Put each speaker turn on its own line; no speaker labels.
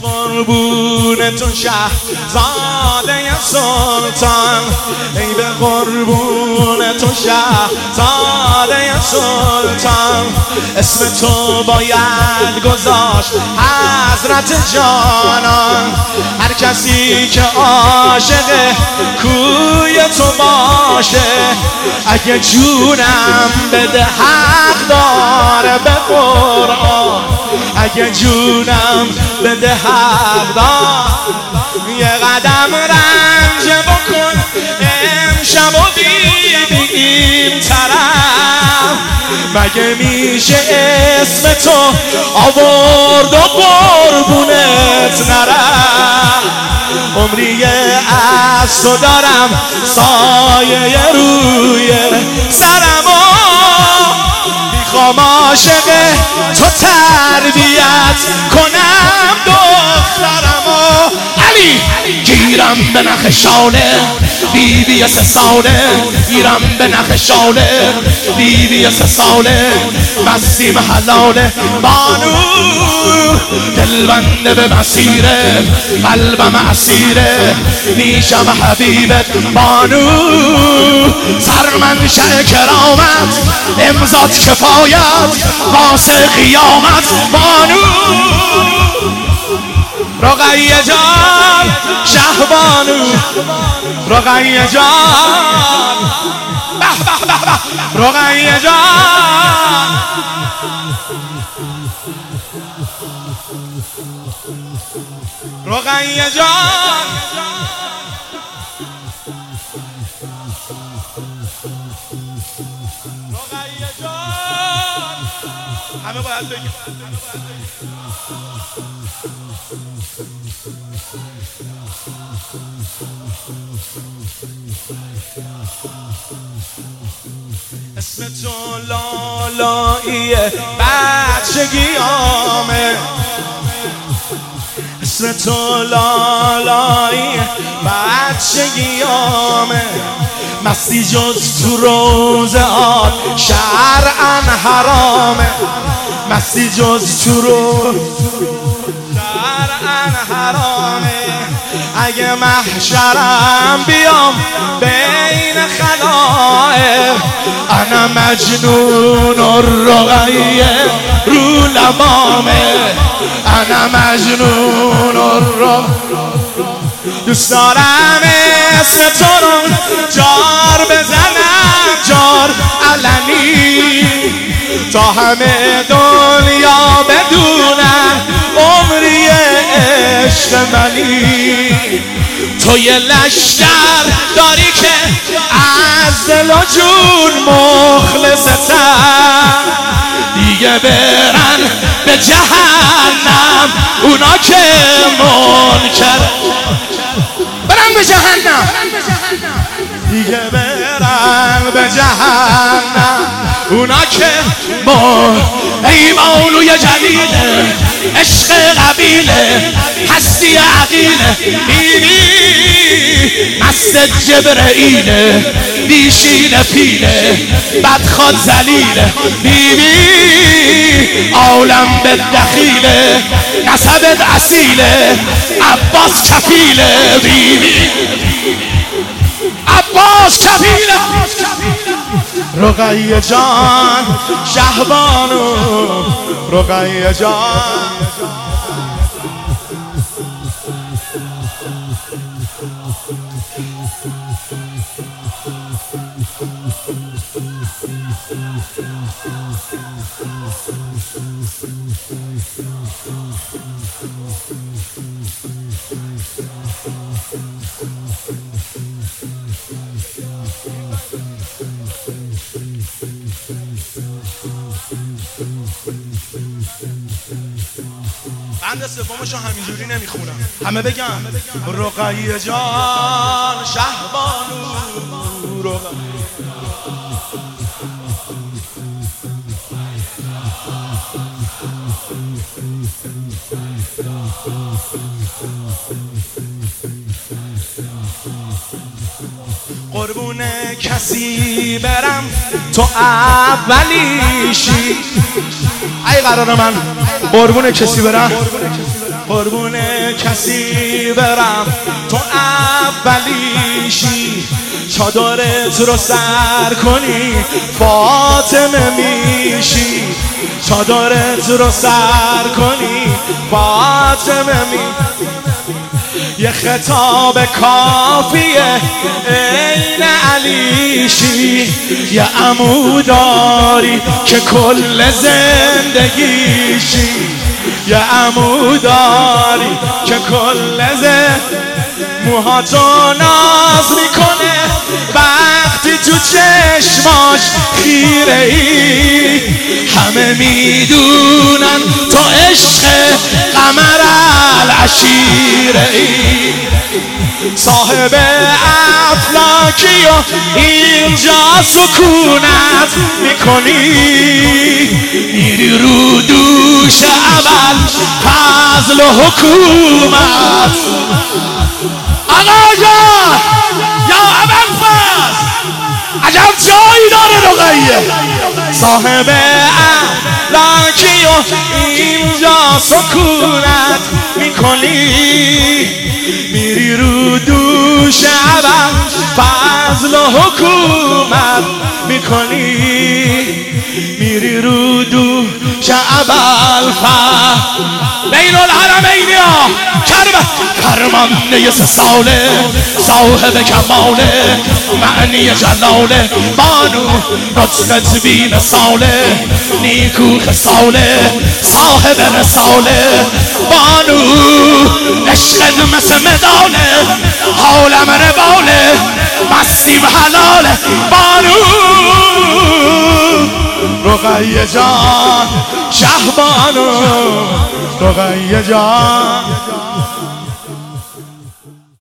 قربون تو شهزاده سلطان، ای به قربون تو شهزاده سلطان. اسم تو باید گذاشت حضرت جانان. هر کسی که عاشق کوی تو باشه، اگه جونم بده حق داره به قرآن. اگه جونم بده حق دار، یه قدم رنج بکن امشب و دیدی این طرف. مگه میشه اسم تو آورد و قربونت نرم؟ عمری از تو دارم سایه روی سرم و میخوام عاشق تو تربیت کنم دخترم و علی گیرم به نخشانه بیبی 3 ساله، گیرم به نخشانه بیبی 3 ساله، مسیم حلاله بانو دلبنده به مسیره، قلبم اسیره میشم حبیبت بانو. سرمنشأ کرامت امضات کفایت واسه قیامت بانو. رقیه جان شهبانو، رقیه جان به به به به، رقیه جان رقیه جان. رقیه جان همه باید بگیم. اسم تو لالایی بچگیامه، اسم تو لالایی بچگیامه. مستی جز تو روزهات شرعاً حرامه، مستی جز تو شرعاً حرامه. اگه محشرم بیام بین خلائق، انا مجنون الرقیه رو لبامه، انا مجنون الرقیه. دوست دارم اسم تو رو جار بزنم، جار علنی، تا همه دنیا بدونن عمری عشق منی. تو یه لشکر داری که از دل و جون مخلصتن، دیگه برن به جهنم اونا که منکر، برن به جهنم، دیگه برن به جهنم اونا که ای مولوی جلیله، عشق قبیله، هستی عقیله، بیبی مست جبرئیله، بیشین پیله، بدخواد زلیله، بیبی عالم به دخیله، نسبت اصیله، عباس کفیله، بیبی عباس کفیله. رقیه جان شهبانو، رقیه جان بند سومشو همینجوری نمیخونم، همه بگم رقیه جان شهبانو، رقیه قربون کسی برم تو اولیشی. ای قرار من قربون کسی برم قربون کسی برم تو اولیشی چادرت رو سر کنی فاطمه میشی چادرت رو سر کنی فاطمه یه خطاب کافیه این علیشی یه عموداری که کل زندگیشی یه عموداری که کل موهاتو ناز میکنه وقتی تو چشماش خیره ای همه میدونن تو عشق قمر العشیره ای صاحب افلاکی و اینجا سکونت میکنی میری رو دوش اول فضل و حکومت آقا جان یا ابوالفضل عجب جایی داره رقیه صاحب افلاکی و اینجا سکونت میکنی میری رو دوش اول فضل و حکومت میکنی میری رو دوش اول بین الحرمین کرمانده 3 ساله صاحب کماله معنی جلاله بانو نطق بین ساله نیکو خساله صاحب رساله بانو عشق مثل مداله حالم رباله مستی و حلاله بانو رقیه جان شهبانو رقیه جان